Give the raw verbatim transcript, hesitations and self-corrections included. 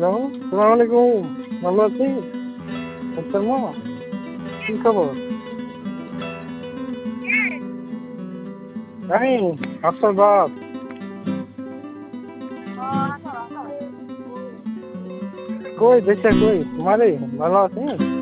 Hello, সালাম আলাইকুম। ভালো আছিস? মোহতরমা, কি খবর? আমি আফসার বাপ। কই দেশে কই? মারে ভালো আছিস?